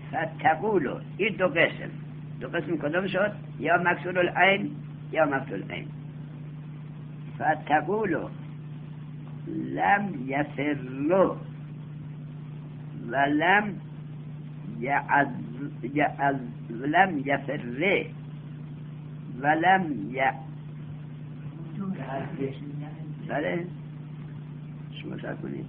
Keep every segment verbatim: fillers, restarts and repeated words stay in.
فتقولو این دو قسم دو قسم کدام شد؟ یا مکسور العین یا مفتوح العین. فتقولو لم یفروا ولم یعز یعز لم یفره ولم ی بله شما سر کنید.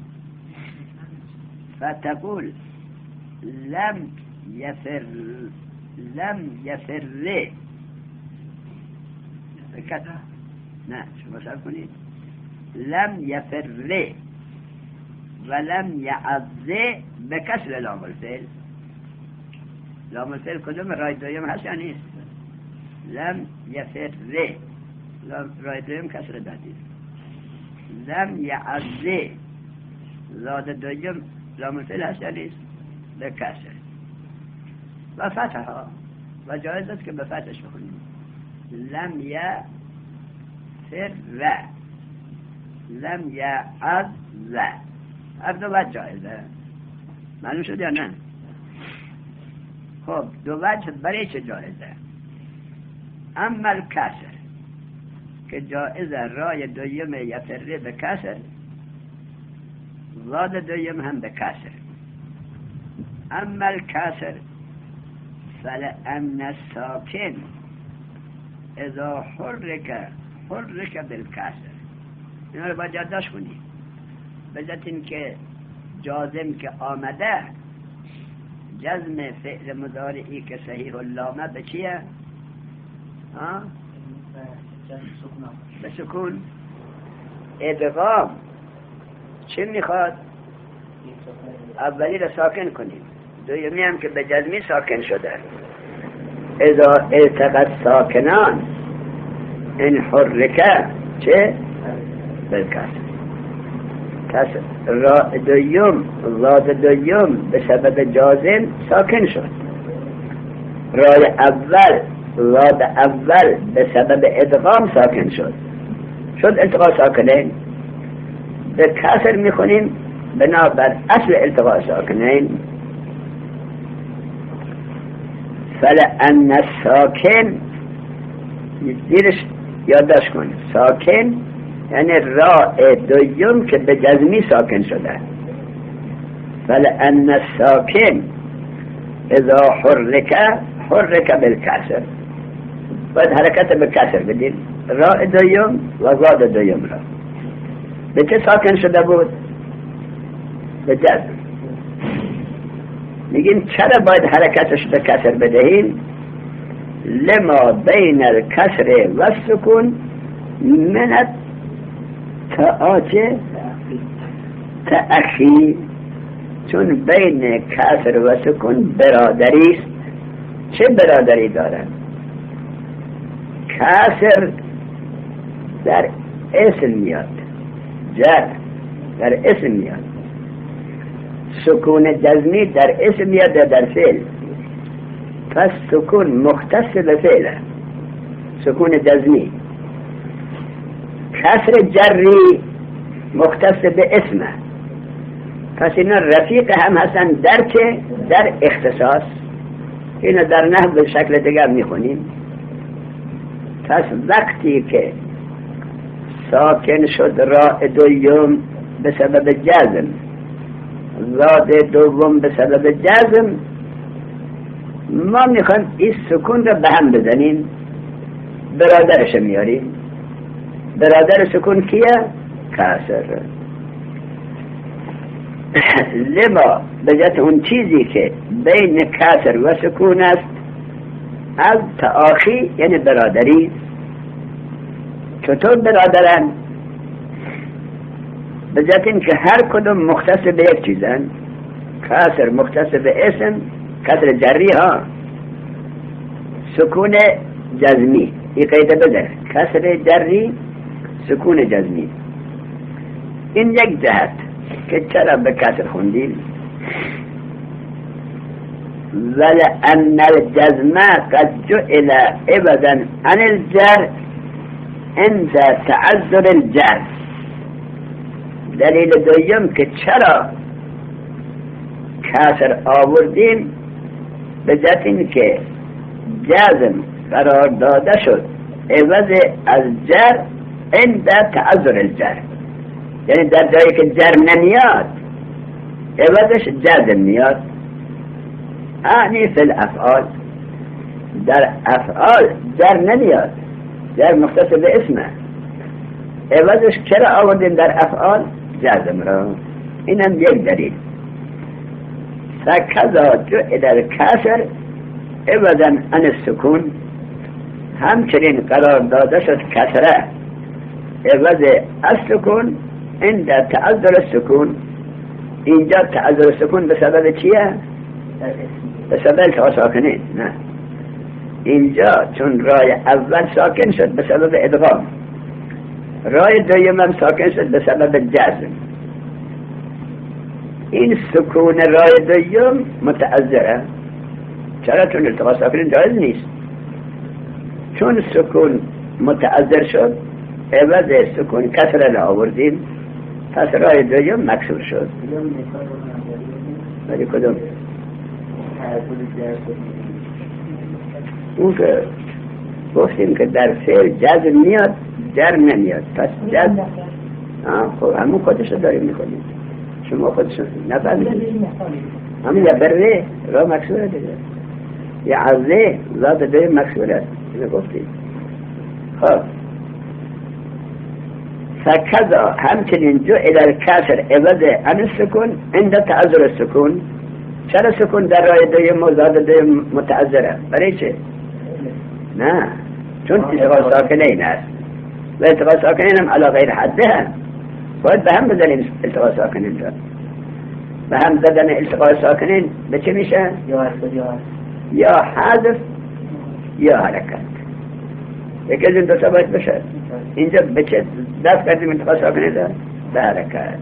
فتقول لم یفر لم یفره نه شما سر کنید. لم یفره ولم یعزه به کسر لام الفعل. لام الفعل کدوم؟ رای دویم هست یا نیست؟ لم یفره رای دویم کسر دادید. لم یعزه زاد دویم لام الفعل هست یا نیست؟ به کسر و فتح ها و جایز است که به فتحش بخونیم. لم یفر لم یعز هر دو وجه جایزه. معلوم شد یا نه؟ خب دو وجه برای چه جایزه؟ اما الکسر که جایزه رای دویم یفره به کسر زاد دویم هم به کسر. اما الکسر فلأن الساکن اذا حرک حرک بالکسر. اینا رو باید یادداشت کنید. بذات این که جازم که آمده جزم فعل مضارعی که صحیح اللامه به چیه؟ ها؟ به سکون. ادغام چی میخواد؟ اولی رو ساکن کنیم، دومی هم که به جزمی ساکن شده. اذا التقت ساکنان ان حرکه چه؟ بالکسر. کسر را دویم زاد دویم به سبب جازم ساکن شد. رای اول زاد اول به سبب ادغام ساکن شد. شد التقاء ساکنین. به کسر میخونیم بنابر اصل التقاء ساکنین. فلأن الساکن دیرش یادداشت کنید. ساکن یعنی راء دویم که به جزمی ساکن شده. فلأن الساکن اذا حرک حرک بالکسر. باید حرکت به کسر بدید راء دویم و زاد دویم را. به چه ساکن شده بود؟ به جزم. میگیم چرا باید حرکتش به کسر بدهیم؟ لما بین الکسر و السکون من تآچه تأخی، چون بین کسر و سکون برادری است. چه برادری دارن؟ کسر در اسم میاد، جر در اسم میاد، سکون جزمی در اسم میاد در فعل. پس سکون مختص به فعله، سکون جزمی. کسر جری مختص به اسمه. پس اینا رفیق هم هستن در که در اختصاص. اینا در نحو به شکل دیگر میخونیم. پس وقتی که ساکن شد راء دوم به سبب جزم، زاد دوم به سبب جزم، ما میخوایم این سکون را به هم بزنیم، برادرش میاریم. برادر سکون کیه؟ کسر. لما بجت اون چیزی که بین کسر و سکون است از تآخی یعنی برادری. چطور برادرن؟ بجت این که هر کدوم مختص به یک چیزن. کسر مختص به اسم، کسر جری ها، سکون جزمی. این قیده بده، کسر جری سکون جزمی. این یک جهت که چرا به کسر خوندیم. ولأن الجزم قد جعل عوضا عن الجر عند تعذر الجر. دلیل دویم که چرا کسر آوردیم به جهت این که جزم قرار داده شد عوض از جر عند تعذر الجر، یعنی در جایی که جر نمیاد عوضش جزم میاد. اعنی فی الافعال، در افعال جر نمیاد، جر مختص به اسمه، عوضش چرا آوردیم در افعال جزم را؟ اینم یک دلیل. فکذا جعل الکسر عوضا عن السکون، همچنین قرار داده شد کسره عوض از سکون عند تعذر السکون. اینجا تعذر السکون به سبب چیه؟ به سبب التقاء ساکنین. نه، اینجا چون رای اول ساکن شد به سبب ادغام، رای دویم هم ساکن شد به سبب جزم. این سکون رای دویم متعذره. چرا؟ چون التقاء ساکنین جایز نیست. چون سکون متعذر شد عوض سکون کسره را آوردیم، پس رای دویم مکسور شد. ولی کدوم؟ اون که گفتیم که در فعل جزم میاد جر نمیاد، پس جزم خب همون خودش رو داریم میکنیم. شما خودش رو نفهمیدید، همون یا بره را مکسوره دیگه، یا عرضه ذات دویم مکسوره اینو گفتیم. خب فکذا همچنین جعل الکسر عوض عن السکون عند تعذر السکون. چرا سکون در رای دویم و ذات دویم متعذره؟ برای چه؟ نه، چون التقاء ساکنین است و التقاء ساکنین هم علی غیر حده هم، باید به هم بزنیم التقاء ساکنین را. به هم زدن التقاء ساکنین به چه میشه؟ یا حذف یا حرکت. یکی از این دو تا باید بشه. اینجا به چه دست کردیم التقاء ساکنین را؟ به حرکت.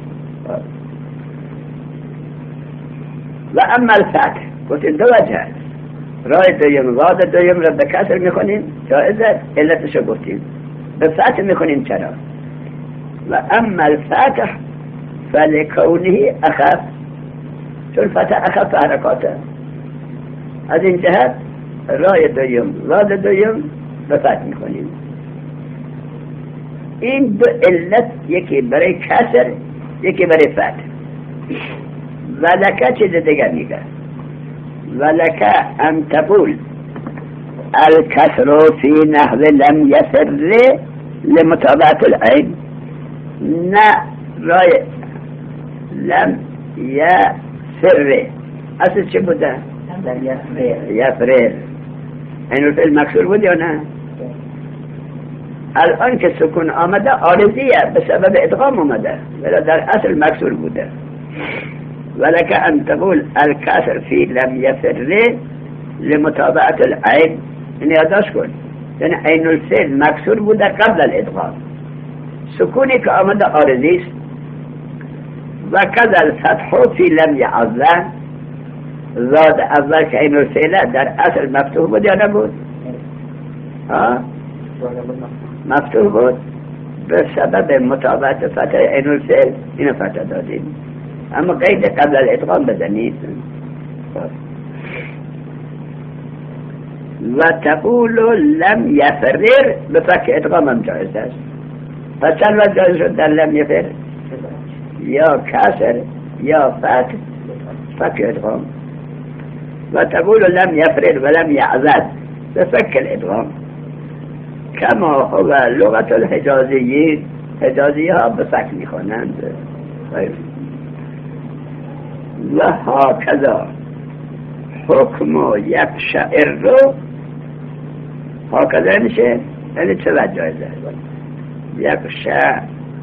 و اما الفتح گفتیم دو وجه، رای دویم واد دویم را به کسر میکنیم جایزه، علتشو گفتیم. به فتح میکنیم چرا؟ و اما الفتح فلکونه اخف، چون فتح اخف حرکاته. از این جهت رای دویم واد دویم به فتح میکنیم. این دو علت، یکی برای کسر یکی برای فتح. ولکه چیز دیگر میگه، ولکه ان تقول الکسر فی نحو لم یسر لمتابعت العین. نه، رای لم یسر اصل چه بوده؟ یفرر. این الفعل مکسور بود یا نه؟ الان که سکون آمده عارضیه، به سبب ادغام آمده، ولی در اصل مکسور بوده. ولك أن تقول الكسر في لم يفر لمتابعة العين، يعني هذا شكون؟ يعني عين الفعل مكسور بوده قبل الإدغام، سكوني كأمد عارضيس. وكذا الفتح في لم يعظم، زاد أول كعين الفعل در أصل مفتوح بود یا نبود؟ ها؟ مفتوح بود بسبب متابعة فتح عين الفعل، این فتح دادیم. اما قید قبل الادغام بزنید. و تقول لم یفرر به فک ادغام هم جایز است. پس چند وقت جایز شد در لم یفرر؟ یا کسر یا فتح فک ادغام. و تقول لم یفرر و لم یعزد به فک الادغام، کما هو لغت الحجازیین، حجازی ها به فک میخوانند. و هاکذا حکم یک شعر رو، هاکذا میشه یعنی چه وجه جایزه؟ یک شعر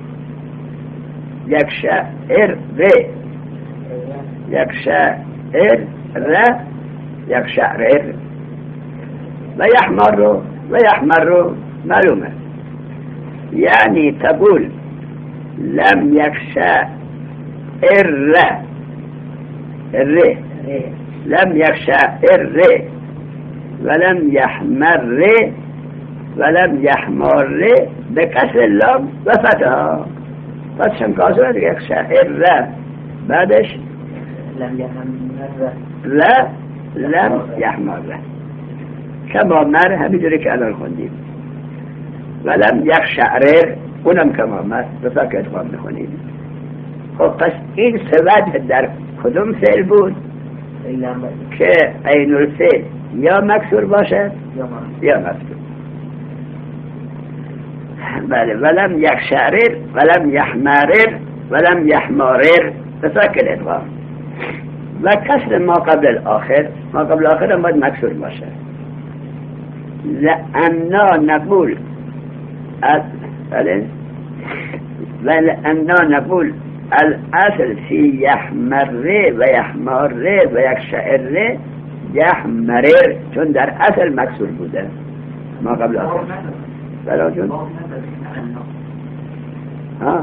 یک شعر ره یک شعر ره یک شعر و یحمر رو و یحمر رو معلومه، یعنی تقول لم یک شعر ره الره لم يخشع الره ولم يحمر ولم يحمر بكسر اللام وفتحها، فتحشم كاسره يخشع الره بعدش لم يحمر لا لم يحمره کما مر همینجوری که الان خوندیم ولم یخشعرر اونم کما مر بسا که ادغام میخونیم. خب پس این سه وجه در کدوم فعل بود که عین الفعل یا مکسور باشد یا مفتوح؟ بله ولم یخشعرر ولم یحمرر ولم یحمرر بساکن ادغام و کسر ما قبل آخر ما قبل آخر هم باید مکسور باشه. لأننا نقول بله ولأننا نقول الاصل في يحمر و يحمر و يخشعر يحمرر چون در اصل مکسور بوده ما قبل آخر. بله جون ها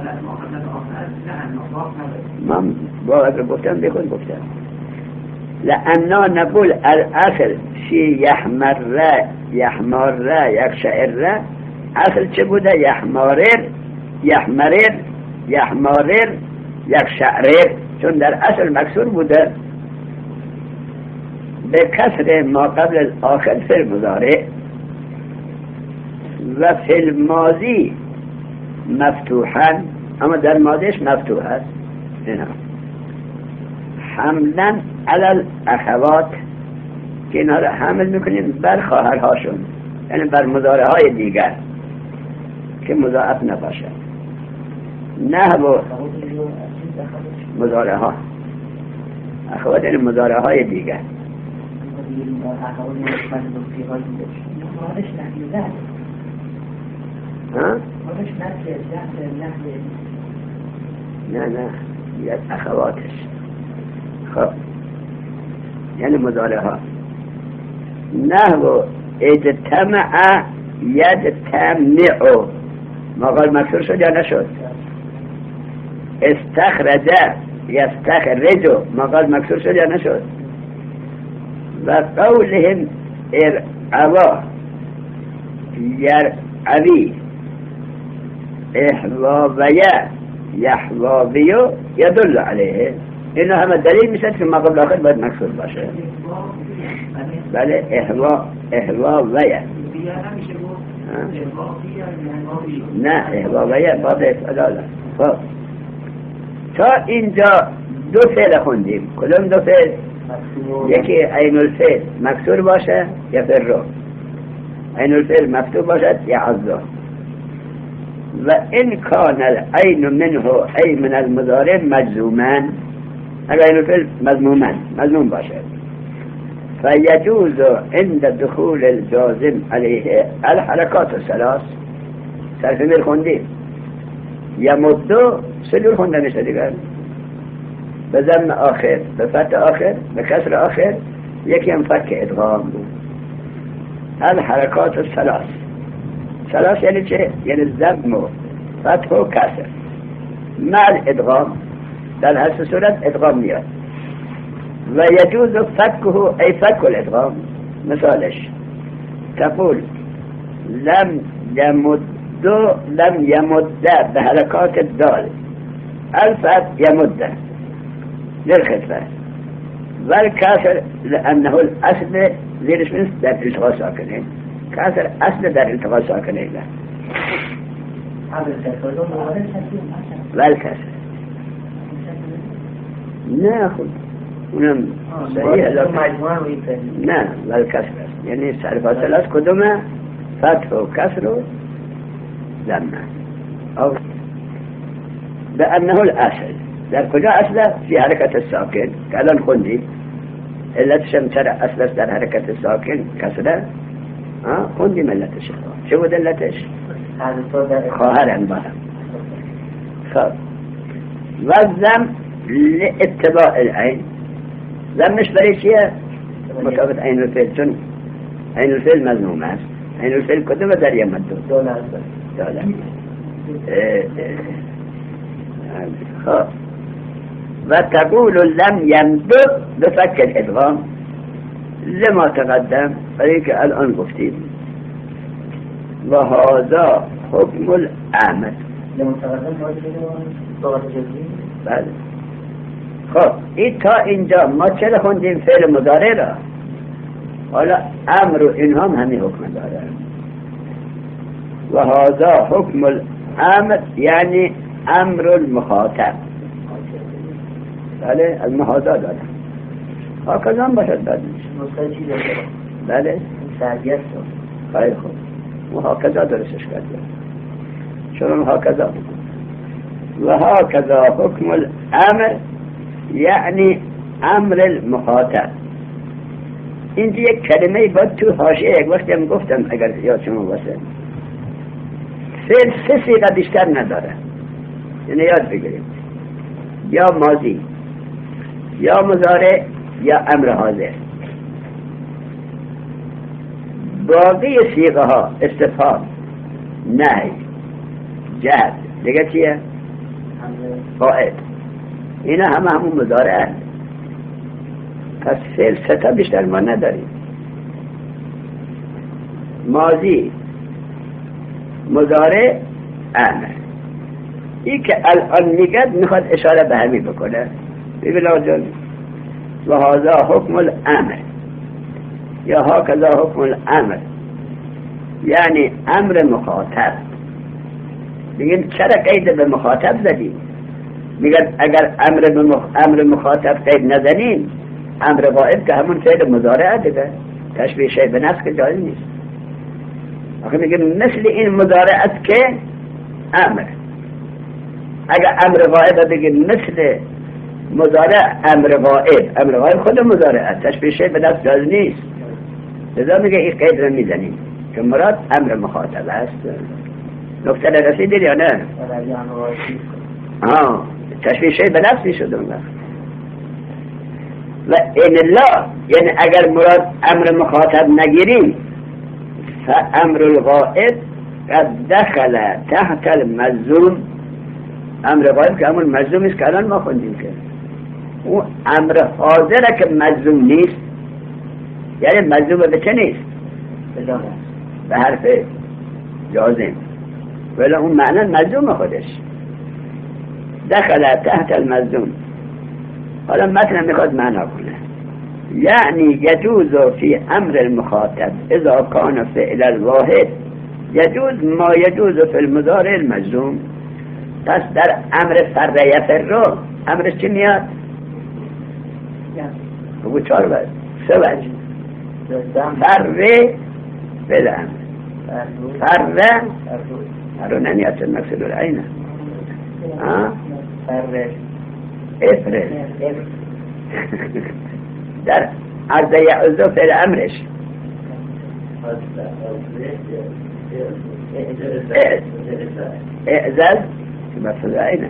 ما با اگر گفتم بکن گفتم لأننا نقول الاصل في يحمر يحمر يخشعر اصل چه بوده؟ يحمرر يحمرر يحمرر يخشعرر چون در اصل مکسور بوده به کسر ما قبل الاخر فی المضارع و فی الماضی مفتوحا اما در ماضیش مفتوح است. اینا حملا علی الاخوات که اینا را حمل میکنیم بر خواهرهاشون یعنی بر مضارع های دیگر که مضاعف نباشد. نحو مضارع ها اخوات یعنی مضارع های دیگر ها؟ نه نه یه اخواتش خب یعنی مضارع ها نحو اجتمع یجتمع ما قال مکسور شد یا نشد؟ استخرج یستخرج ما قال مکسور شد یا نشد؟ و قولهم ارعوا یرعوی احواویه یحواویو یدل علیه اینا همه دلیل میشد که ما قبل آخر باید مکسور باشه. بله احوا احواویه نه احواویه باب افعال. خب تا اینجا دو فعل خوندیم. کدوم دو فعل؟ یکی عین الفعل مکسور باشه یا فرو عین الفعل مفتوح باشد یا عضو و این کان العین منه ای من المضارع مجزوما اگر عین الفعل مضموما مضموم باشد فیجوز عند دخول الجازم علیه الحرکات الثلاث صرف میر خوندیم یمدو سلور خونده میشه دیگر به ضم آخر به فتح آخر به کسر آخر یکی هم فک ادغام بود. الحرکات الثلاث ثلاث یعنی چه؟ یعنی ضم و فتح و کسر مع ادغام در هر صورت ادغام میاد و یجوز فکه ای فک الادغام. مثالش تقول لم یمد لم یمد به حرکات الدال الفت یمد للخطفة والكاسر لأنه الأصل زيرش من در التقاء ساكنين كاسر أصل در التقاء ساكنين له والكاسر ناخذ ونم صحيح نعم والكاسر يعني صرفات ثلاث كدومة فتح وكسر ضمة أو لأنه الأصل در کجا اصله؟ فی حرکت الساکن که الان خوندی علتشم چرا اصلش در حرکت الساکن کسره خوندیم علتش چه بود علتش؟ خواهرن با هم. خب و زم لاتباع العین زمش برای چیه؟ مطابق عین الفعل چون عین الفعل مضموم است. عین الفعل کدوم در یمدو؟ دوله دوله خب و تقول لم يمدد بفك الادغام لما تقدم برای که الان گفتیم و هذا حکم الاحمد لما تقدم بله خب این تا اینجا ما چرا خوندیم فعل مضارع را؟ حالا امر و این هم همین حکم داره. و هذا حکم الامر یعنی امر المخاطب. بله از مهازا داره ها کدام باشد داد مستجی داره. بله سعیت خیلی خوب و ها کذا درستش کرده شما ها کذا و ها کذا حکم الامر یعنی امر المخاطب. اینجا یک کلمه بود تو حاشیه یک وقتی هم گفتم اگر یاد شما باشه فعل سه صیغه بیشتر نداره، یعنی یاد بگیرید یا ماضی یا مضارع یا امر حاضر. باقی صیغه ها استفهام، نهی، جهت، دیگه چیه؟ فاعل، اینا همه همون مضارع هست. پس فعل ستا بیشتر ما نداریم. ماضی، مضارع، امر. این که الان میگد میخواد اشاره به همین بکنه. ببین جان و هذا حکم الامر یا هکذا حکم الامر یعنی امر مخاطب. میگن چرا قید به مخاطب زدیم؟ میگن اگر امر به مخ... امر مخاطب قید نزنیم امر غائب که همون فعل مضارع دیگه تشبیه شی به نفس که جایز نیست. آخه میگن مثل این مضارعت که امر، اگر امر غائب بگیم مثل مضارع امر غائب، امر غائب خود مضارع تشبیه شی به نفس جایز نیست. لذا میگه این قید رو میزنیم که مراد امر مخاطب است. نکته رسیدید یا نه؟ آه تشبیه شی به نفس میشد اون وقت. و این لا یعنی اگر مراد امر مخاطب نگیریم فامر الغائب قد دخل تحت الملزوم. امر غائب که همون ملزوم است که الان ما خوندیم که اون امر حاضره که ملزوم نیست، یعنی ملزوم به چه نیست؟ به حرف جازم، ولی اون معنی ملزوم خودش دخل تحت الملزوم. حالا مثلا میخواد معنا کنه یعنی یجوز فی امر المخاطب اذا کان فعل الواحد یجوز ما یجوز فی المضارع الملزوم. پس در امر فر یفر امرش چی میاد؟ بگو چهار وجه سه وجه. فر فعل امر فر فر نمیاد چه مقصد العینه فر افرد در عرض یعوذ فعل امرش اعزاز مفعول عینه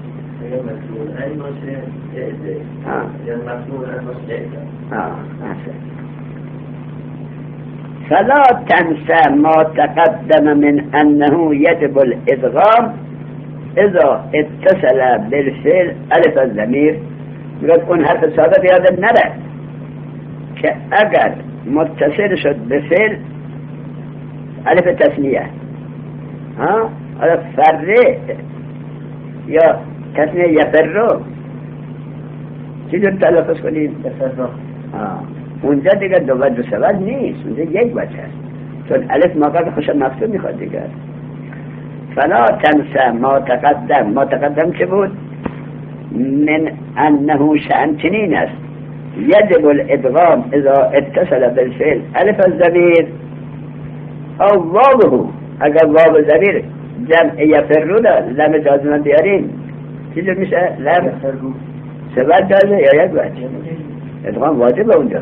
فلا تنسى ما تقدم من انه يجب الادغام اذا اتصل بالفعل الف الضمیر. میگه اون حرف سابق یادت نره که اگر متصل شد به فعل الف تثنیه ها حالا فره یا تثنیه یفرو چجور تلفظ کنیم؟ یفرو. اونجا دیگه دو وجه سوال نیست، اونجا یک وجه هست چون الف موقع خوش مفتوح میخواد دیگه. فلا تنسى ما تقدم. ما تقدم چه بود؟ من انه شأن چنین است یجب الادغام اذا اتصل بالفعل الف الضمیر او واوه. اگر واو ضمیر جمع یفرو دا لم جازمه بیاریم چیزی میشه؟ لم سبت جازه یا یک وجه ادغام واجب اونجا.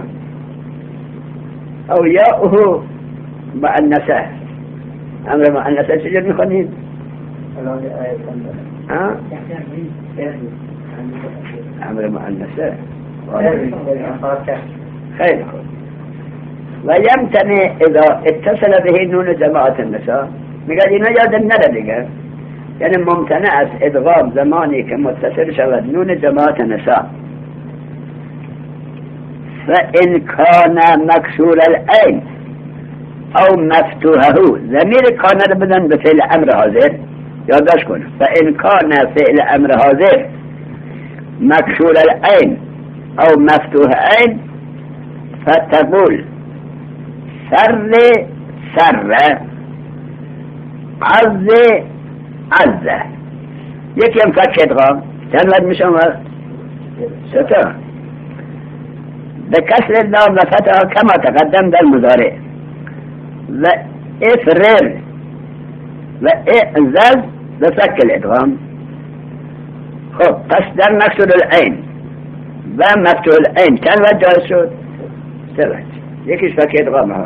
او یاؤه مؤنثه. امر مؤنثه چجور میخونیم؟ امر مؤنثه خیلی خوب. و یمتنع اذا اتصل به نون جماعت النساء. میگه اینا یاد نره دیگه، یعنی ممتنع است ادغام زمانی که متصل شود نون جماعت النساء. فإن كان مكسور العين او مفتوحه. ضمیر کان رو بدن به فعل امر حاضر یادداشت کن. فإن كان فعل امر حاضر مكسور العين او مفتوح عين فتقول سر سر عز عز یکی هم فک ادغام چند وقت میشه آمد ستا به کسر اللام و فتحها کما تقدم در مضارع و افرر و اعزز به فک الادغام. خب پس در مکسور العین و مفتوح العین چند وقت جایز شد؟ سه وقت. یکیش فک ادغام ها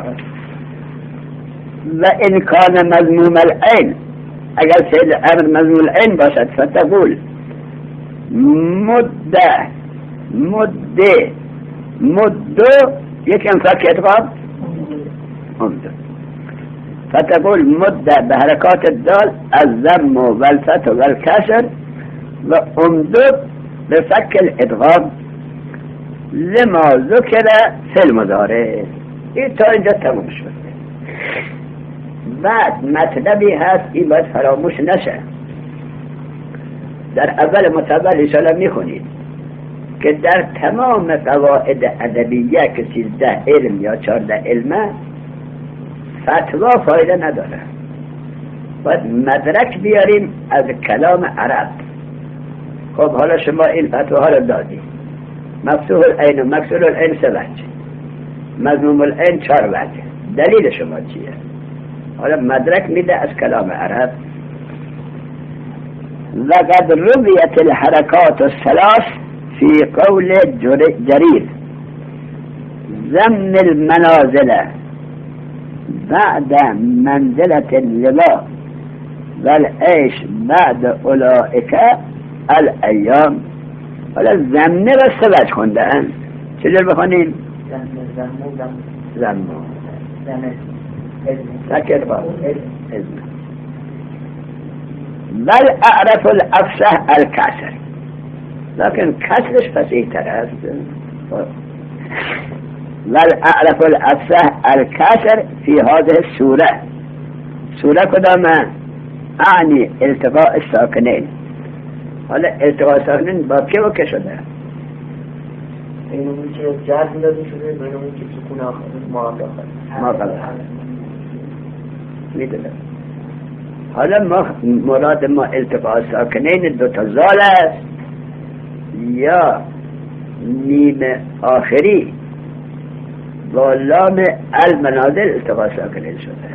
و ان کان مضموم العین اگر فعل امر مضموم العین باشد فتقول مده مده مدو یکم فک ادغام مده فتقول مده به حرکات الدال الضم والفتح والکسر و امدد به فک الادغام لما ذکر فی المضارع. این تا اینجا تموم شد. بعد مطلبی هست این باید فراموش نشه. در اول مطلب ایشالا میخونید که در تمام قواعد ادبیه که سیزده علم یا چارده علمه فتوا فایده نداره. باید مدرک بیاریم از کلام عرب. خب حالا شما این فتواها رو دادی، مفتوح العین و مکسور العین سه وجه، مضموم العین چهار وجه، دلیل شما چیه؟ حالا مدرک میده از کلام عرب. لقد رویت الحرکات الثلاث فی قول جریر ضمن المنازل بعد منزلة اللواء والعيش بعد اولئک الایام. حالا ضمنه را سوچ خوندن، چجور بخونیم؟ ضمنه سکر با ازمه بل اعرف الافصح الكسر، لكن کسرش فصیح تر است. بل اعرف الافصح الكسر في هذه السوره. سوره کدامه؟ اعنی التقاء الساکنین. حالا التقاء الساکنین با که و که شده؟ این اون که جرد داده شده، بین اون که سکون آخر ما داخل ما قبل میدونم. حالا ما مراد ما التقاء ساکنین دو تا زال است یا میم آخری با لام المنازل التقاء ساکنین شده؟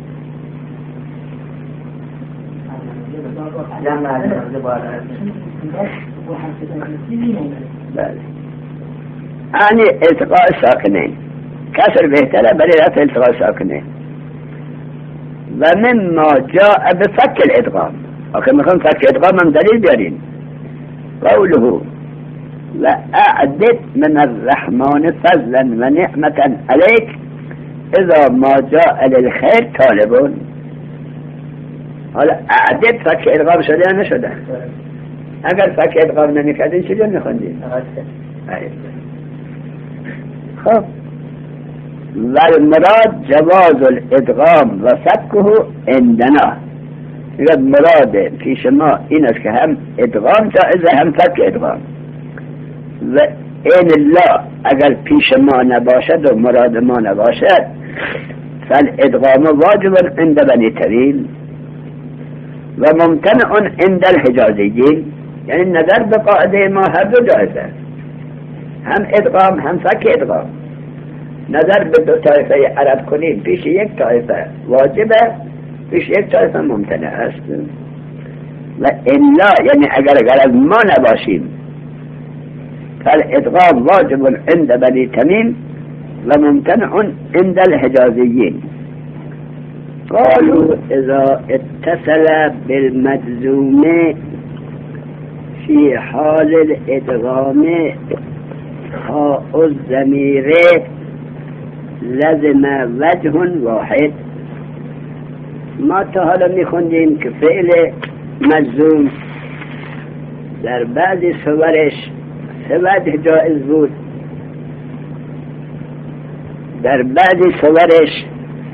بله یعنی التقاء ساکنین کسر بهتره برای رفع التقاء ساکنین. و مما جاء بفك الادغام، آخه میخوام فك ادغام هم دلیل بیارین. قوله و اعدد من الرحمن فضلا و نعمتا علیک اذا ما جاء للخیر طالبون. حالا اعدد فك ادغام شده یا نشده؟ اگر فك ادغام نمیکردین چجور میخوندین؟ خب والمراد جواز الادغام و فکه عندنا. اگر مراد پیش ما این است که هم ادغام جائزه هم فک ادغام. و این الله اگر پیش ما نباشد و مراد ما نباشد فالادغام واجب عند بنی تمیم و ممتنع عند الحجازیین. یعنی نظر به قاعده ما هر دو جائزه، هم ادغام هم فک ادغام. نظر به دو طایفه عرب کنیم پیش یک طایفه واجبه، پیش یک طایفه ممتنع است. و الا یعنی اگر اگر از ما نباشیم فالادغام واجب عند بنی تمیم و ممتنع عند الحجازیین. قالوا اذا اتصل بالمجزوم في حال الادغام ها الضمیر لازم وجه واحد. ما تا حالا میخوندیم که فعل مجزوم در بعضی صورش سه وجه جائز بود، در بعضی صورش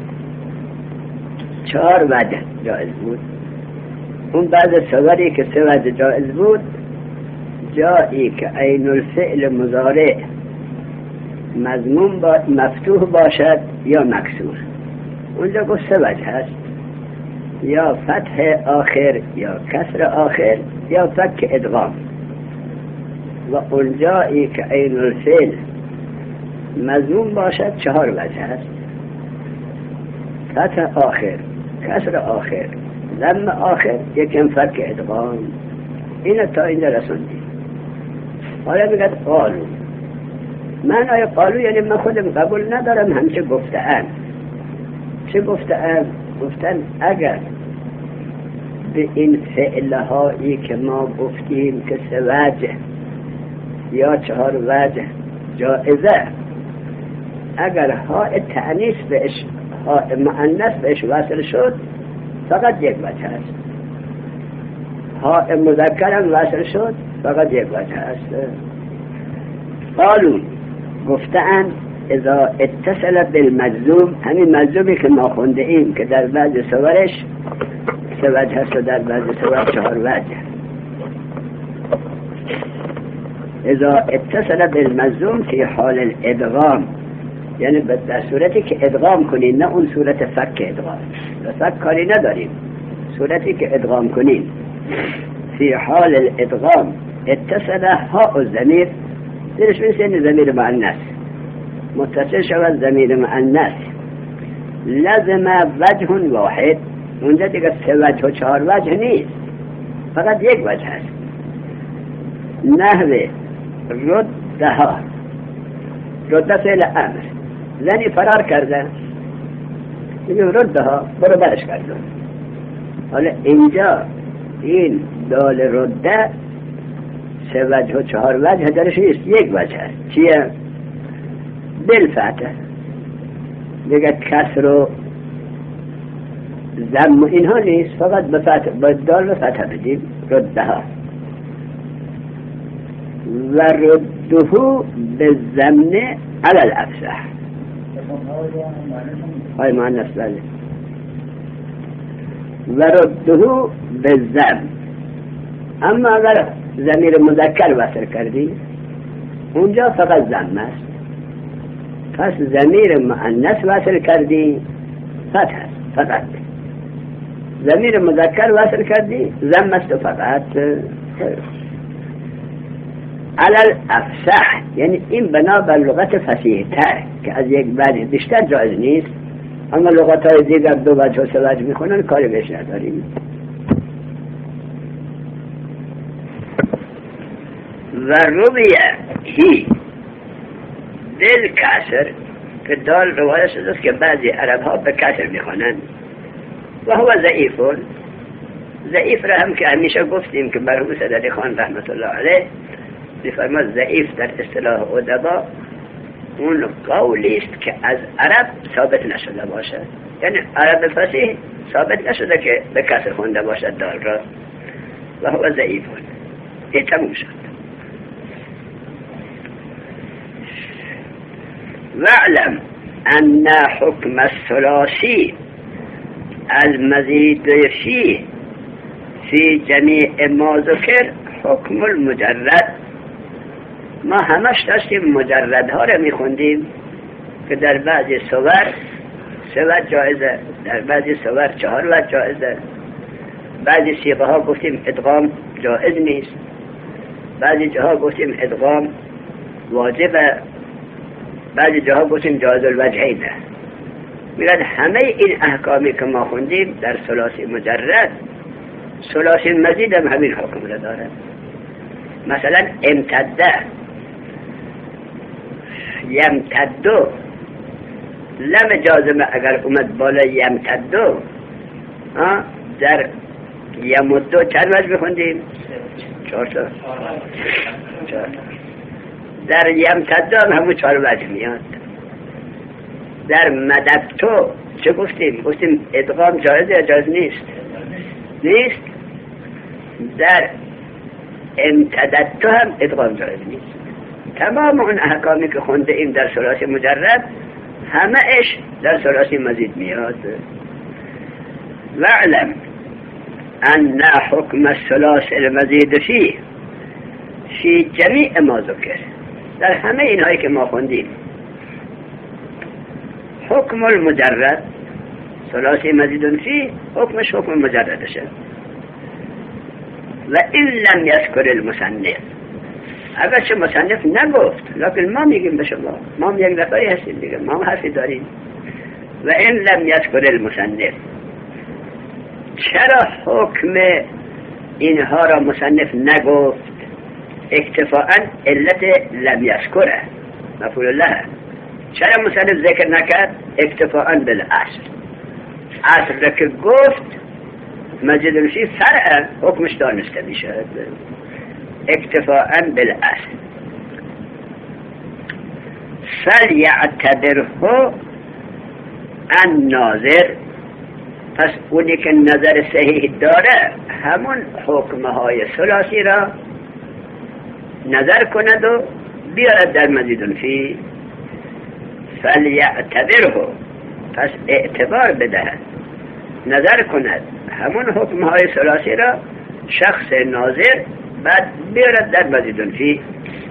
چهار وجه جائز بود. اون بعض صوری که سه وجه جائز بود جایی که عین الفعل مضارع مضموم با مفتوح باشد یا مکسور، اونجا گفت سه وجه هست، یا فتح آخر یا کسر آخر یا فک ادغام. و اونجایی که عین الفعل مضموم باشد چهار وجه هست، فتح آخر، کسر آخر، ضم آخر، یکم فک ادغام. اینو تا اینجا رسوندیم. حالا بگد قالو. معنای قالو یعنی من خودم قبول ندارم، همچه گفتن. چه گفتن؟ گفتن اگر به این فعلهایی که ما گفتیم که سه وجه یا چهار وجه جائزه، اگر های تأنیث بهش، های مؤنث بهش وصل شد فقط یک وجه هست، های مذکر هم وصل شد فقط یک وجه هست. قالو گفتن اذا اتصل بالمجزوم، همین مجزومی که ما خونده ایم که در بعض صورش سه وجه هست و در بعض صور چهار وجه. اذا اتصل بالمجزوم فی حال الادغام، یعنی در صورتی که ادغام کنین، نه اون صورت فک ادغام، فک کاری نداریم، صورتی که ادغام کنین. فی حال الادغام اتصل ها الضمیر، درش میسین ضمیر مؤنث متصل شود ضمیر مؤنث، لازم وجه واحد، اونجا دیگه سه وجه و چهار وجه نیست، فقط یک وجه هست. نحو ردها، رد فعل امر، زنی فرار کرده میگه ردها، برو برش کرده. حالا اینجا این دال رده سه وجه و چهار وجه درش نیست، یک وجه هست. چیه؟ بالفتح، دیگه کسر و ضم و اینها نیست، فقط به فتح، با دال به فتح بدیم ردها. و رده به ضمن علی الافصح، های مؤنث بله. و رده به ضم، اما اگر ضمیر مذکر وصل کردی اونجا فقط ضم است، پس ضمیر مؤنث وصل کردی فتح است فقط، ضمیر مذکر وصل کردی ضم است فقط. علل افصح یعنی این بنا بر لغت فصیح تر که از یک وجه بیشتر جایز نیست، اما لغت های دیگر دو وجه و سه وجه میخونن، کاری بهش نداریم. و رویه هی دل کسر، که دال روایت شده است که بعضی عرب ها به کسر میخونن، و هو ضعیفون، ضعیف را هم که همیشه گفتیم که مرحوم سعدی خان رحمت الله علیه میفرماد ضعیف در اصطلاح ادبا اون قولی است که از عرب ثابت نشده باشد، یعنی عرب فصیح ثابت نشده که به کسر خونده باشد دال را، و هو ضعیفون. این تموم شد. واعلم ان حکم الثلاثی المزید فيه فی جمیع ما ذکر حکم المجرد. ما همش داشتیم مجردها رو میخوندیم که در بعضی صور سه وجه جایزه، در بعضی صور چهار وجه جایزه، بعضی صیغه ها گفتیم ادغام جایز نیست، بعضی جاها گفتیم ادغام واجبه، بعضی جاها گفتیم جایز الوجهینه. میگن همه این احکامی که ما خوندیم در ثلاثی مجرد، ثلاثی مزید هم همین حکم رو داره. مثلا امتده، یمتدو، لم جازمه اگر اومد بالا یمتدو، در یمدو چند وجه بخوندیم؟ چهار تا چهار. در یمتدو هم همون چهار وجه میاد. در مددتو چه گفتیم؟ گفتیم ادغام جایز یا جایز نیست؟ نیست. در امتددتو هم ادغام جایز نیست. تمام اون احکامی که خونده ایم در ثلاثی مجرد همه اش در ثلاثی مزید میاد. واعلم ان حکم الثلاث المزید فيه فی جمیع ما ذکر، در همه اینهایی که ما خوندیم. حکم المجرد ثلاثی مزید فی، حکمش حکم مجردشه. و این لم یذکر المصنف، اگرچه مصنف نگفت لکن ما میگیم به شما، ما یک دفعه هستیم دیگه، ما حرفی داریم. و این لم یذکر المصنف، چرا حکم اینها را مصنف نگفت؟ اکتفاءً علت لم یذکره مفعول له. چرا مصنف ذکر نکرد؟ اکتفاءً بالاصل، اصل را که گفت مزید فی فرع حکمش دانسته میشه. اکتفاءً بالاصل. فلیعتبره الناظر، پس اونی که نظر صحیح داره همون حکمهای ثلاثی را نظر کند و بیارد در مزید فی. فلیعتبره، پس اعتبار بدهد، نظر کند همون حکمهای ثلاثی را شخص ناظر، بعد بیارد در مزید فی.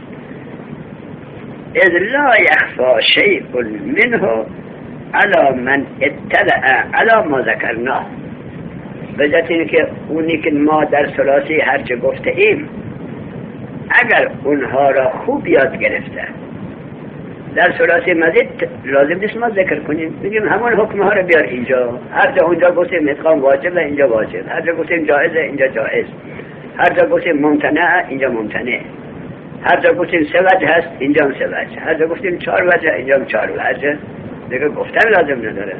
اذ لا یخفا شیء منه علی من اطلع علی ما ذکرناه، به جهت این که اونی که ما در ثلاثی هرچه گفته ایم اگر اونها را خوب یاد گرفته در ثلاثی مزید لازم نیست ما ذکر کنیم، بگیم همون حکم ها رو بیار اینجا. هر جا اونجا گفتیم ادغام واجب، اینجا واجب. هر جا گفتیم جائزه، اینجا جائز. هر جا گفتیم ممتنع، اینجا ممتنع. هر جا گفتیم سه وجه هست، اینجا هم سه وجه. هر جا گفتیم چهار وجه، اینجا هم چهار وجه. دیگه گفتن لازم نداره.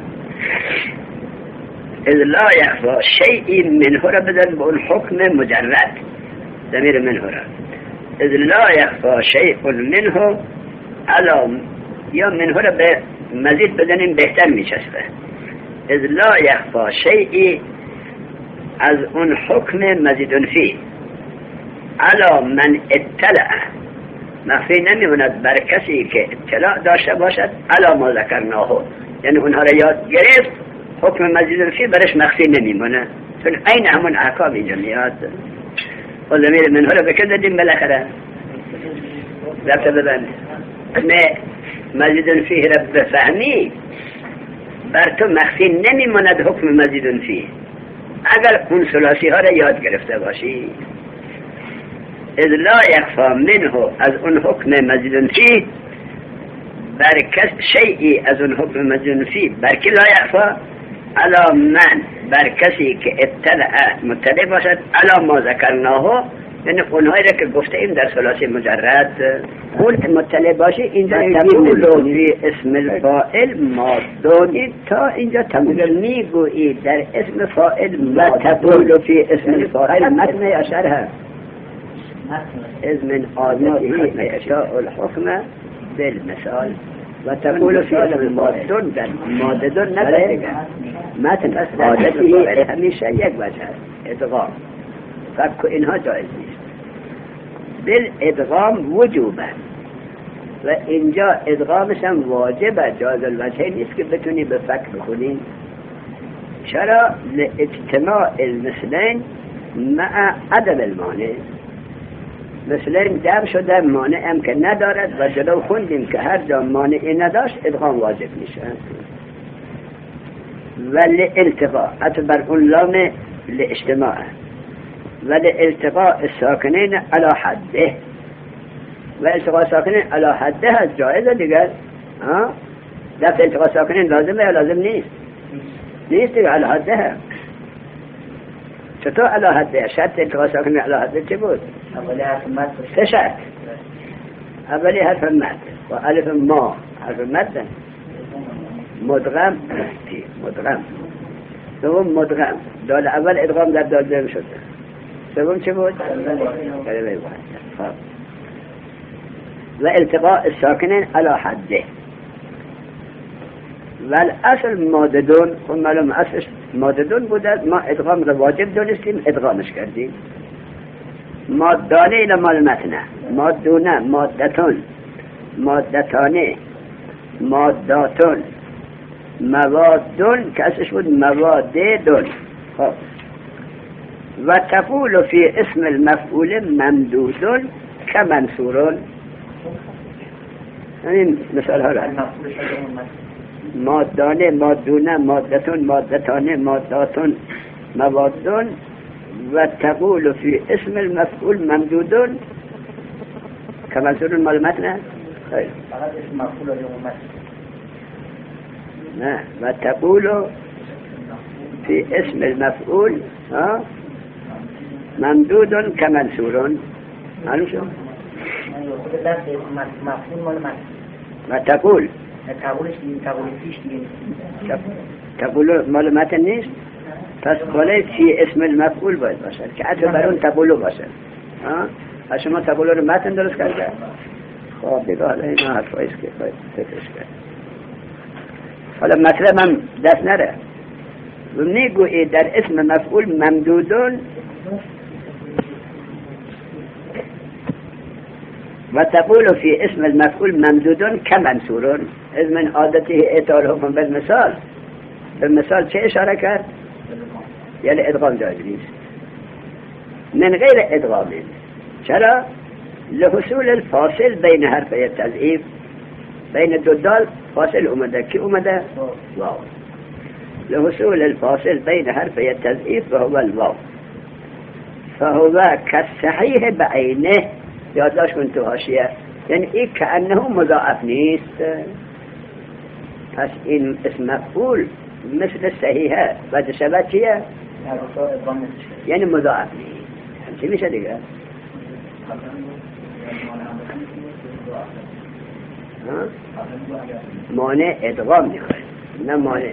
اذ لا یخفا شیء منه را بدن به اون حکم مجرد، ضمیر منه را. اذ لا یخفا شیء منه علی، یا منه را به مزید بدنیم بهتر میچسبه. اذ لا یخفا شیء از اون حکم مزید فی علی من اطلع، مخفی نمیموند بر کسی که اطلاع داشته باشد علی ما ذکرناه، یعنی اونها را یاد گرفت حکم مزید فی برش مخفی نمیمونه، چون این همون احکام اینجا میاد. و ضمیر منها را بکر دادیم بالاخره رفت ببند نه مزید فیه را بفهمی بر تو مخفی نمیموند حکم مزید فیه اگر اون ثلاثی ها را یاد گرفته باشی. اذ لا یخفا منه از اون حکم مزید فیه بر کس شیئی از اون حکم مزید فیه بر کی لا یخفا علی من بر کسی که اطلع مطلع باشد علی ما ذکرناه، یعنی اونهایی را که گفته ایم در ثلاثی مجرد اون مطلع باشه. اینجا تقول فی اسم الفاعل ما دونی تا اینجا تمام میگویی در اسم فاعل و تقول فی اسم الفاعل متن اشاره از من آزمایی اشاء الحکم بالمثال و تقول فی اسم المادون در ماددون نداره متن عادتی همیشه یک وجه هست ادغام، فک اینها جایز نیست. بالادغام وجوبه و اینجا ادغامش هم واجبه، جاز الوجه نیست که بتونی به فک بخونی. چرا؟ لاجتماع المثلین مع عدم المانع، مثلین جمع شده مانع هم که ندارد و جلو خوندیم که هر جا مانعی نداشت ادغام واجب میشه. ولی التقاء حتی بر اون لام لاجتماع ولی التقاء الساکنین علی حده و التقاء الساکنین علی حده هست جایزه دیگر. دفت التقاء الساکنین لازمه یا لازم نیست؟ نیست دیگر، علی حده هست. چطور علی حده؟ شرط التقاء الساکنین علی حده چه بود؟ اولی حرف مد سه شرط. اولی حرف مد و الف ما حرف مد مدغم مدغم دوم مدغم دال اول ادغام در دال دوم شده، سوم چه بود؟ کلمه واحد. و التقاء الساکنین علی حده و الاصل ماددون، خب معلوم اصلش ماددون بوده، ما ادغام را واجب دونستیم ادغامش کردیم. مادانه الى مال متنه، مادونه، مادتون، مادتانه، ماداتون، موادون که اصلش بود مواددون. خب و تقول فی اسم المفعول ممدودون كمنصور. این مثال ها را مادانه، مادونه، مادتون، مادتانه، ماداتون، موادون. و تقول في اسم المفعول ممدودون كمنصور مال متنه. خیلی فقط اسم مفعول یا ممثل. نه و تقول في اسم المفعول ها ممدود كمنصور. معلوم شو؟ خود دست مفعول مال متن. و تقول تقولش دیگه، تقول فیش دیگه. تقول مال متن نیست. پس بالای فی اسم المفعول باید باشد که عطف بر اون تقولو باشد. ها شما تقولو رو متن درست کرده. خب دیگه حالا این حرفاییست که باید فکرش کرد. حالا مطلب هم دست نره. و میگویی در اسم مفعول ممدودون و تقول فی اسم المفعول ممدودون كمنصورون. از من عادته اطالهم بالمثال. بالمثال چه اشاره کرد؟ یعنی ادغام جایز نیست من غیر ادغام. چرا؟ لحصول الفاصل بین حرفی تضعیف، بین دو دال فاصل اومده. کی اومده؟ واو. لحصول الفاصل بین حرفی تضعیف و هو الواو فهو كالصحیح بعینه. یادداشت کن تو حاشیه. یعنی این کأنه مضاعف نیست. پس این اسم مفعول مثل صحیحه و تشبه چیه؟ یعنی مضاعف نیست. همچی میشه دیگه. مانع ادغام میخواد، نه مانع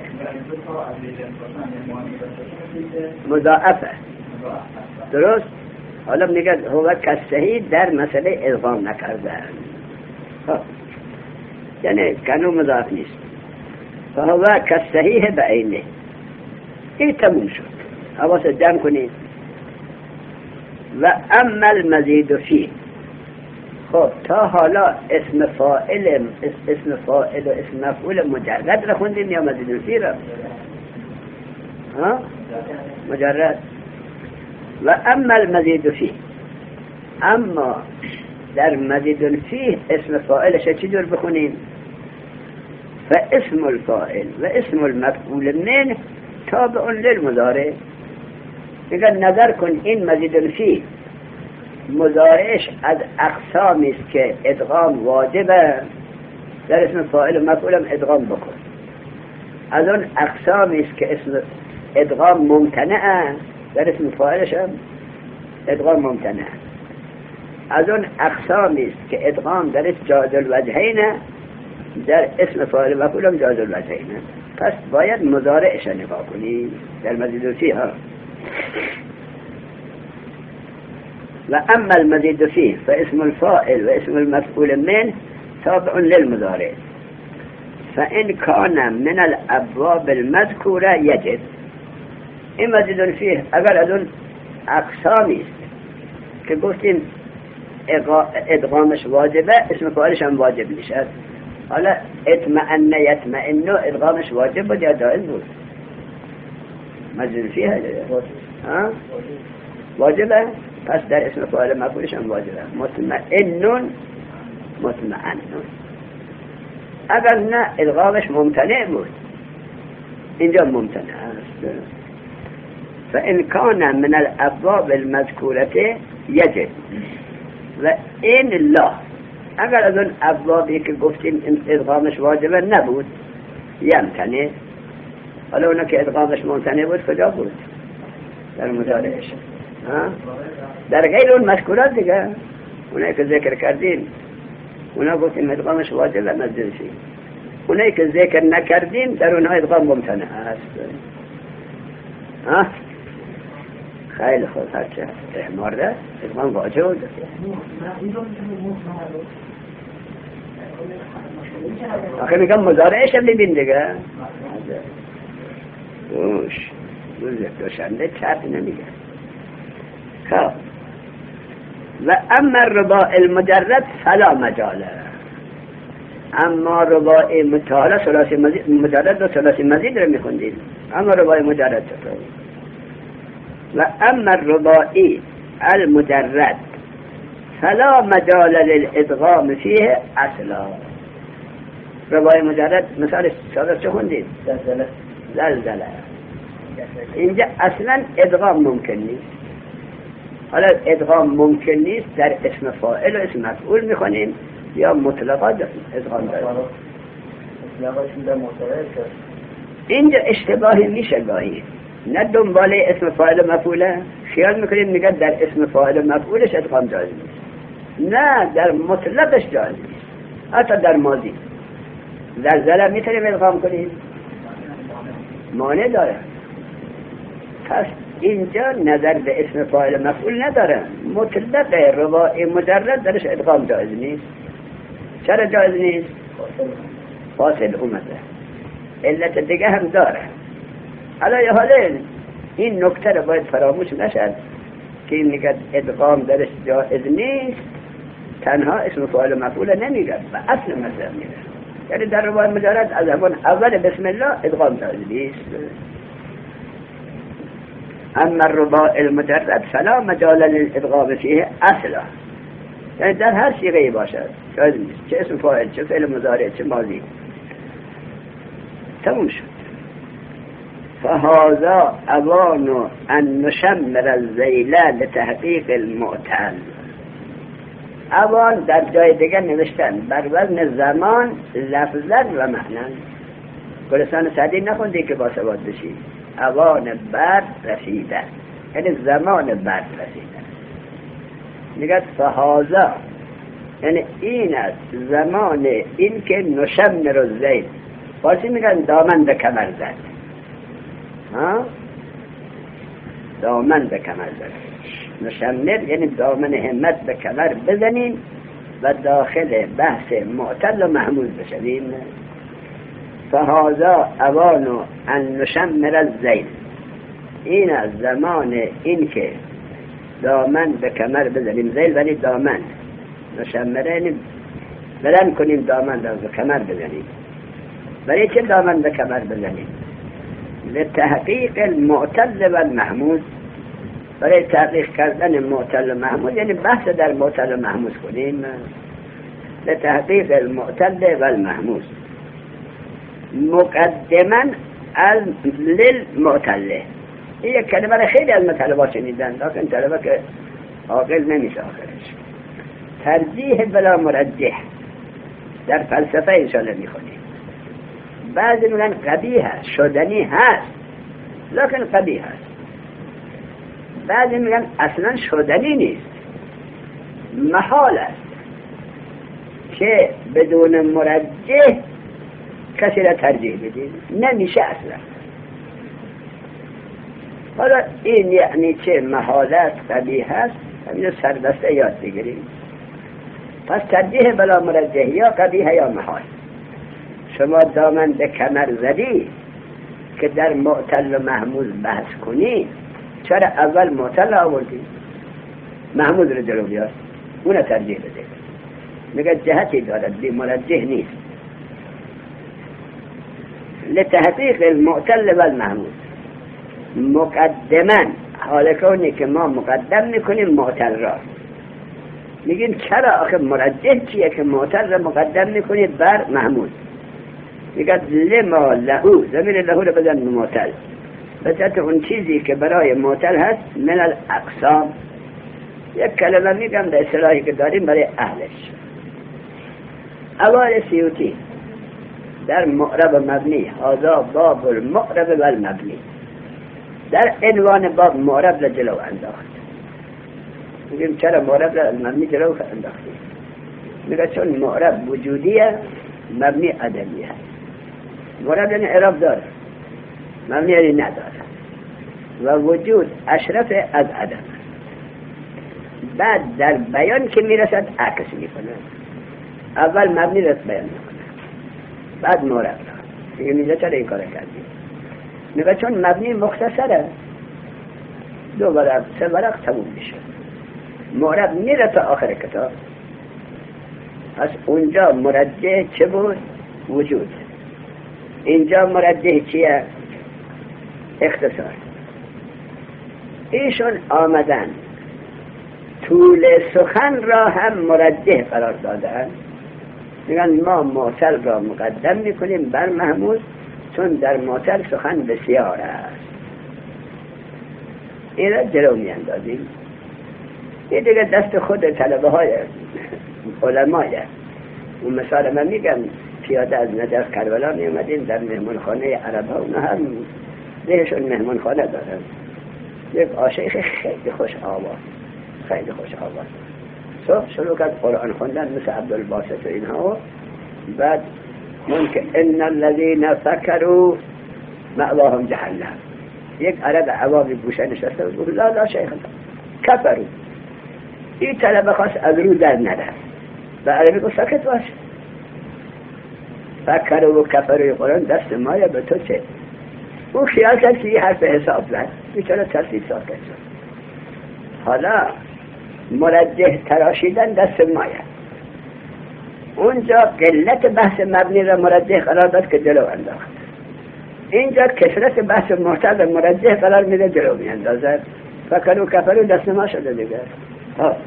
مضاعفه. درست؟ حالا میگه هو کسهی در مسئله ادغام نکرده. یعنی کنو مضاعف نیست. فهو کسهیه بعینه. این تموم شد. حواست جمع کنید. و اما المزید فی. خب تا حالا اسم فاعل اسم فاعل و اسم مفعول مجرد را خوندیم یا مزید فی را؟ ها؟ مجرد. و اما المزید فی. اما در مزید فی اسم فاعلش چی جور بخونیم؟ فاسم الفاعل و اسم المفعول من تابع للمضارع. میگه نظر کن این مزید فی مضارعش از اقسامی است که ادغام واجبه. در اسم فاعل و مفعول هم ادغام بکن. از اون اقسامی است که اسم ادغام ممتنعه. در اسم فاعلش هم ادغام ممتنعه. از اون اقسامی است که ادغام درش جاز الوجهینه. در اسم فاعل و مفعول هم جاز الوجهینه. پس باید مضارعش نگاه کنی در مزید فی ها. و اما المزید فی فاسم الفاعل و اسم المفعول من تابع للمضارع فان کان من الابواب المذکوره یجب. این مزید فی اگر از اون اقسامی است که گفتیم ادغامش واجبه اسم فاعلش هم واجب میشه. حالا اطمئن یطمئن ادغامش واجب بود یا جایز بود؟ مزید فی هست ها واجبه. پس در اسم فاعل مفعولش هم واجبه. مطمئنون مطمئنون. اگر نه ادغامش ممتنع بود. اینجا ممتنع است. فان کان من الابواب المذکوره یجب. و این لا اگر از اون ابوابی که گفتیم ادغامش واجبه نبود یمتنع. حالا اونا که ادغامش ممتنع بود کجا بود؟ در مضارعش. در غیر اون مذکورات دیگه اونایی که ذکر کردیم اونا گفتیم ادغامش واجبه مزید فی. اونایی که ذکر نکردیم در اونها ادغام ممتنع است. ها خیلی خوب. هرچه احمار ده ادغام واجب ده. آخه میگم مضارعش هم ببین دیگه. دوش روز دوشنبه چپ نمیگه. خب و اما الرباع المجرد فلا مجاله. اما رباع متعالی ثلاثی مزید مجرد و ثلاثی مزید رو میخوندیم. اما رباع مجرد چطور؟ و اما الرباعی المجرد فلا مجال للادغام فیه اصلا. روای مجرد مثال ساده چه خوندید؟ زلزله. زلزله. اینجا اصلا ادغام ممکن نیست. حالا ادغام ممکن نیست در اسم فاعل و اسم مفعول میخونیم یا مطلقا ادغام داریم. مطلقاشون در مطلق کرد. اینجا اشتباهی میشه گاهی، نه دنباله اسم فاعل و مفعوله، خیال میکنیم میگه در اسم فاعل و مفعولش ادغام جایز نیست. نه، در مطلقش جایز نیست. حتی در ماضی زلزله میتونیم ادغام کنیم، مانع داره. پس اینجا نظر به اسم فاعل مفعول نداره، مطلق رباعی مجرد درش ادغام جایز نیست. چرا جایز نیست؟ فاصل اومده، علت دیگه هم داره. حالا یه حاله این نکته رو باید فراموش نشد که این میگه ادغام درش جایز نیست، تنها اسم فاعل مفعول نمیگه و اصل مطلب میگه، یعنی در رباعی مجرد از همون اول بسم الله ادغام جایز نیست. اما الرباع المجرد فلا مجال للادغام فیه اصلا، یعنی در هر صیغه باشد جایز نیست، چه اسم فاعل چه فعل مضارع چه ماضی. تموم شد. فهذا اوان ان نشمر الذیل لتحقیق المعتل. اوان در جای دیگر نوشتن بر وزن زمان لفظا و معنی. گلستان سعدی نخوندی که با ثبات بشی. اوان بعد رسیده، یعنی زمان بعد رسیده. میگه فهذا یعنی این است زمان این که نشمر الذیل، فارسی میگن دامن به کمر زد. ها؟ دامن به کمر زد. نشمر یعنی دامن همت به کمر بزنیم و داخل بحث معتل و محمول بشویم. فهذا اوان ان نشمر الذیل، این از زمان این که دامن به کمر بزنیم. ذیل ولی دامن، نشمره یعنی بلند کنیم دامن را به کمر بزنیم. برای چه دامن به کمر بزنیم؟ لتحقیق المعتل و المحمود، برای تحقیق کردن معتل و محمود، یعنی بحث در معتل و محمود کنیم. لتحقیق المعتل و المحمود مقدما از للمعتله. این یک کلمه را خیلی از طلبا شنیدن، لیکن طلبا که عاقل نمیشه آخرش. ترجیح بلا مرجح در فلسفه انشاءالله میخونیم. بعضی میگن قبیح هست، شدنی هست، لیکن قبیح هست. بعضی میگن اصلا شدنی نیست، محال است که بدون مرجح کسی را ترجیح بدید، نمیشه اصلا. حالا این یعنی چه محال است، قبیح هست، همین سردسته یاد بگیریم. پس ترجیح بلا مرجح یا قبیح یا محال. شما دامن به کمر زدی که در معتل و محمود بحث کنی، چرا اول معتل آوردی محمود رو جلو بیار، اون ترجیح بده. میگه جهتی دارد، بی مرجح نیست. لتحقیق المعتل و المحمود مقدما، حال کونی که ما مقدم میکنیم معتل را. میگیم چرا آخه مرجح چیه که معتل را مقدم میکنید بر محمود؟ میگه لما لهو، زمین لهو رو بزن معتل، بسیط اون چیزی که برای معتل هست من الاقسام. یک کلمه میگم در اصطلاحی که داریم برای اهلش. اول سیوطی در معرب مبنی، هذا باب المعرب و المبنی، در عنوان باب معرب را جلو انداخت. میگیم چرا معرب را مبنی جلو انداختی؟ میگه چون معرب وجودیه، مبنی عدمیه. معرب یعنی اعراب داره، مبنی یعنی نداره، و وجود اشرف از عدم. بعد در بیان که میرسد عکس میکنه، اول مبنی را بیان میکنه، بعد معرب را. میگه میگه چرا این کار کردی؟ میگه چون مبنی مختصره، دو ورق سه ورق تموم میشه، معرب میره تا آخر کتاب. پس اونجا مرجح چه بود؟ وجود. اینجا مرجح چیه؟ اختصار. ایشون آمدن طول سخن را هم مرجح قرار دادن. میگن ما معتل را مقدم میکنیم بر محمود چون در معتل سخن بسیار است. این را جلو میاندازیم. این دیگه دست خود طلبه های علمای. اون مثال من میگم پیاده از نجف کربلا می اومدیم در مهمون خانه عرب ها، اونا هم دهشون مهمون خانه دارن. یک عاشق خیلی خوش آواز، خیلی خوش آواز صبح شروع کرد قرآن خوندن مثل عبدالباسط و اینها. بعد ممکن ان الذين فكروا مأواهم جهنم. یک عرب عوابی گوشه نشسته بود لا لا شیخ کفروا. این طلبه خواست از رو در نده و عربی گفت ساکت باش. فکروا و کفروا قرآن دست مایه به تو چه؟ او خیال کرد که یه حرف حساب زد بیچاره ترسید ساکت شد. حالا مرجح تراشیدن دست مایه. اونجا قلت بحث مبنی را مرجح قرار داد که جلو انداخت. اینجا کثرت بحث معتل مرجح قرار میده جلو میاندازد. فکروا کفروا دست ما شده دیگه. ها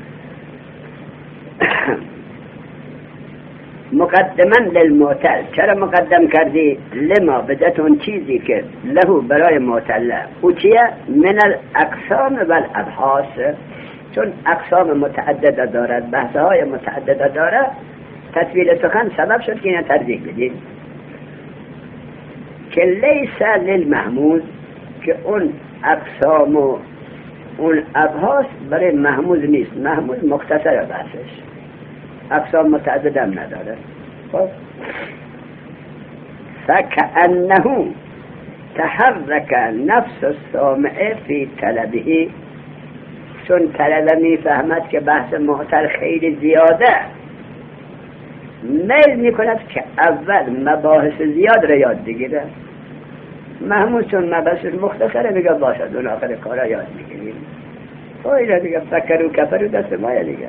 مقدما للمعتل. چرا مقدم کردی؟ لما بدت اون چیزی که له برای معتل او چیه؟ من الاقسام و الابحاث. چون اقسام متعدده دارد، بحثهای متعدده دارد، تطویل سخن سبب شد که این ترجیح بدید که لیس للمحمود، که اون اقسام و اون ابحاث برای محمود نیست. محمود مختصر بحثش، اقسام متعدد هم نداره. خب فکأنه تحرک نفس السامع فی طلبه. چون طلبه میفهمد که بحث معتل خیلی زیاده، میل میکند که اول مباحث زیاد را یاد بگیره. محمود چون مباحث مختصره میگه باشد اون آخر کارا یاد میگیریم. خب اینا دیگه فکر و کفر و دست مایه دیگه.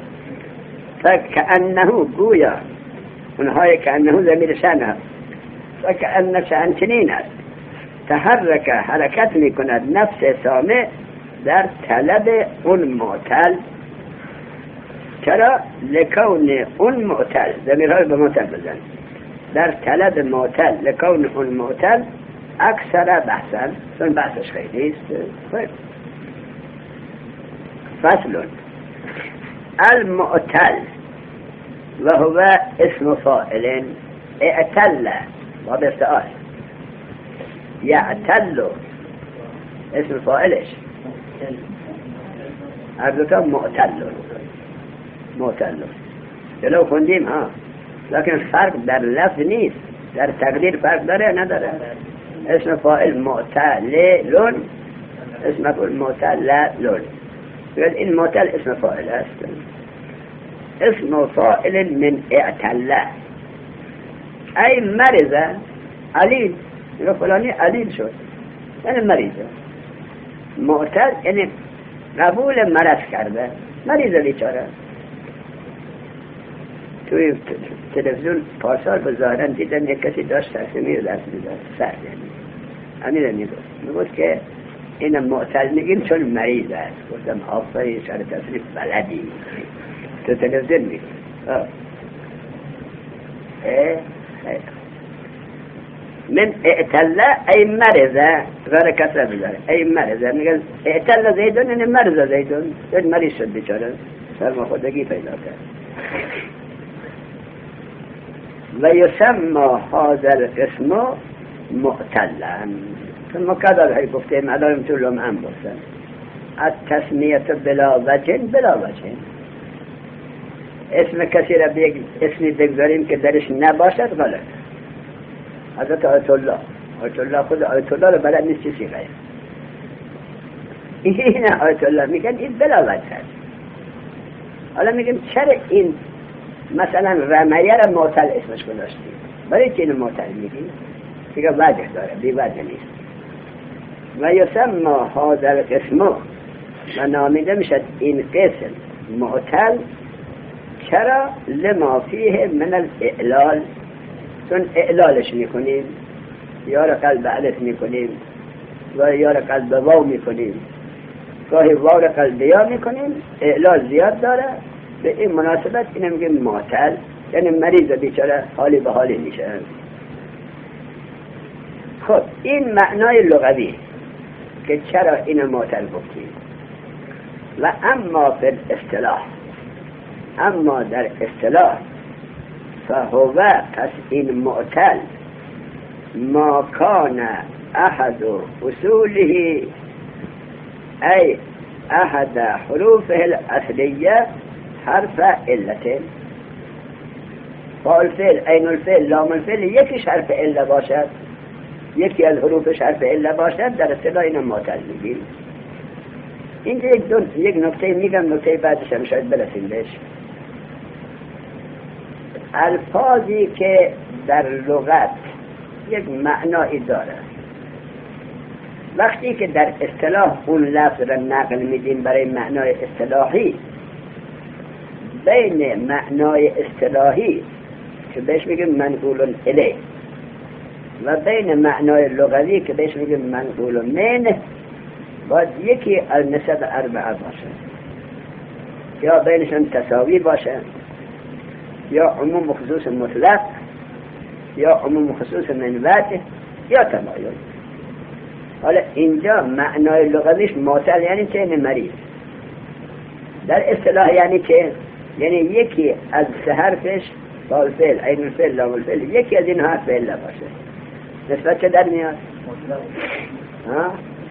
فکأنه گویا اونهای که انه ضمیر شأن هست، فکأنه شأن چنین است تحرک حرکت میکند نفس سامع در طلب اون معتل. چرا؟ لکون اون معتل، ضمیرهای به معتل بزن، در طلب معتل لکون اون معتل اکثر بحثن، چون بحثش خیلی است. فصل المعتل و هو اسم فاعل اعتل و بافتعال یعتل اسم فاعلش عرضتا معتل معتل جلو خوندیم ها، لكن فرق در لفظ نیست، در تقدیر فرق داره نداره. اسم فاعل معتلون، اسم مفعول معتلون. این معتل اسم فاعل است. اسم فاعل من اعتل ای مرض علیل. فلانی علیل شد یعنی مریضه. معتل یعنی قبول مرض کرده، مریضه بیچاره. توی تلویزیون پارسال به ظاهرا دیدن یک کسی داشت ترسمی رو دست میداد سر یعنی امیر میگفت میگفت که این معتل میگیم چون مریض است. گفتم آفایی سر تصریف بلدی تو تلویزیون میگفت اه خیلی من اعتل ای مرضه غیر کسره بذاره ای مرضه. میگن اعتل زیدون یعنی مرض زیدون، یعنی مریض شد بیچاره، سرماخوردگی پیدا کرد. و یسمى هذا الاسم معتلا. ثم کذا هی گفتیم الان طولم هم گفتم التسمیت بلا وجه بلا وجه. اسم کسی را به اسمی بگذاریم که درش نباشد غلط. حضرت آیت الله آیت الله خود آیت الله رو بلد نیست چیزی غیر این آیت الله میگن این بلا وجه هست. حالا میگیم چرا این مثلا رمیه را معتل اسمش گذاشتیم؟ برای چه اینو معتل میگیم؟ دیگه وجه داره، بی وجه نیست. و یسمى هذا الاسم و نامیده میشد این قسم معتل. چرا؟ لما فیه من الاعلال، چون اعلالش میکنیم، یا را قلب علف میکنیم و یا را قلب واو میکنیم گاهی واو قلبیا میکنیم، اعلال زیاد داره، به این مناسبت اینه میگیم معتل، یعنی مریض بیچاره حالی به حالی میشه. خب این معنای لغوی که چرا اینو معتل گفتیم. و اما فی الاصطلاح، اما در اصطلاح فهو، پس این معتل ما کان احد اصوله ای احد حروفه الاصلیه حرف علت. فاعل فعل، عین الفعل، لام الفعل یکیش حرف عله باشد، یکی از حروفش حرف عله باشد، در اصطلاح اینو معتل میگیم. اینجا یک دو یک نکته میگم، نکته بعدش هم شاید برسیم بهش. الفاظی که در لغت یک معنایی داره، وقتی که در اصطلاح اون لفظ را نقل میدیم برای معنای اصطلاحی، بین معنای اصطلاحی که بهش میگیم منقول الیه و بین معنای لغوی که بهش میگیم منقول من، باید یکی از نسب اربعه باشه، یا بینشون تساوی باشه، یا عموم خصوص مطلق، یا عموم خصوص منوعه، یا تمایل. حالا اینجا معنای لغویش معتل یعنی چه؟ یعنی مریض. در اصطلاح یعنی چه؟ یعنی یکی از سه حرفش، فاعل فعل، عین الفعل، لام الفعل، یکی از این حرف عله باشه. نسبت چه در میاد؟ ها؟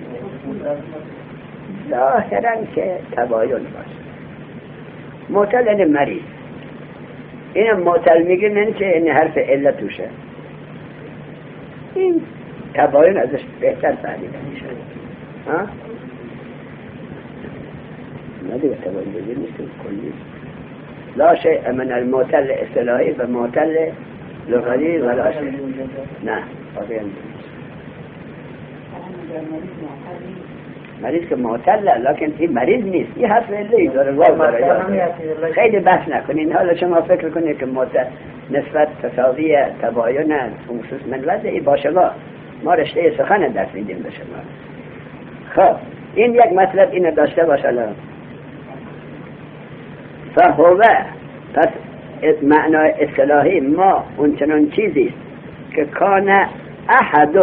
ظاهرا که تباین باشه. معتل یعنی مریض. این معتل میگه یعنی چه؟ یعنی حرف عله توشه. این تباین ازش بهتر فهمیده میشه. ها؟ نه دیگه تباین دیگه نیست کلی. لا شيء من المعتل اصطلاحی و معتل لغوی ولا شيء. نه واقعا مریض که معتل، لکن این مریض نیست، این حرف عله داره، واو داره. خیلی بحث نکنین. حالا شما فکر کنید که معتل نسبت تساوی تباین خصوص من وضعی با شما، ما رشته سخن درس میدیم به شما. خب این یک مطلب اینو داشته باشه. الان فهو، پس معنای اصطلاحی ما اون چنان چیزی که کان احد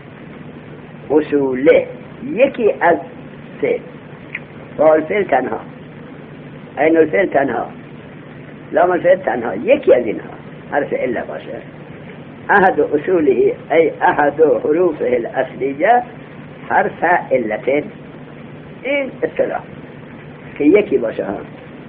اصوله، یکی از سه، فاعل فعل تنها، عین الفعل تنها، لام الفعل تنها، یکی از اینها حرف عله باشه. احد اصوله ای احد حروفه الاصلیه حرف علتین. این اصطلاح که یکی باشه ها.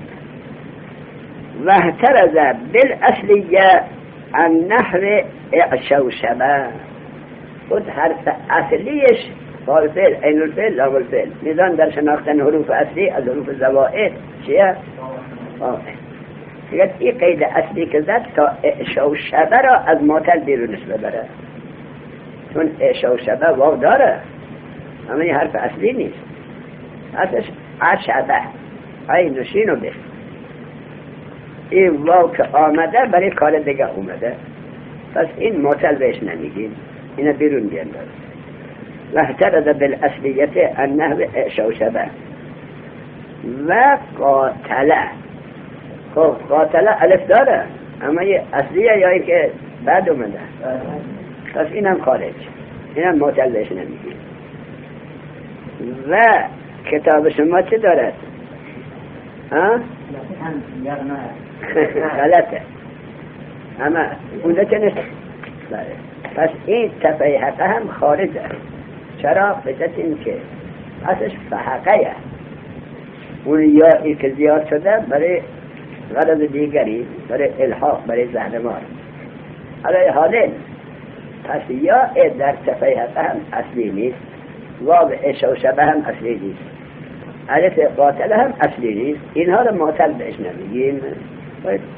و احترز بالاصلیه عن نحو اعشوشبه، خود حرف اصلیش فاعل فعل، عین الفعل، لام الفعل. میزان در شناختن حروف اصلی از حروف زوائد چیه؟ آه. دیگه این قید اصلی که زد تا اعشوشبه را از معتل بیرونش ببره، چون اعشوشبه واو داره اما این حرف اصلی نیست، اصلش عشبه، عین و شین و به. این واو که آمده برای کار دیگه اومده، پس این معتل بهش نمیگیم، اینه بیرون بینداز. و احترز بالاصلیت النحو اعشوشبه و قاتله. خب قاتله الف داره اما یه اصلیه یا این که بعد اومده، پس اینم خارج، اینم معتل بهش نمیگیم. و کتاب شما چه دارد؟ ها؟ غلطه اما اونده چه نیست. پس این تفیحقه هم خارجه. چرا؟ بجد این که اصلش فحقه، اون یایی که زیاد شده برای غرض دیگری، برای الحاق، برای زهرمار. حالا حالین پس یا در تفیحقه هم اصلی نیست، واو اعشوشبه هم اصلی نیست، الف قاتل هم اصلی نیست. اینها رو معتل بهش نمیگیم.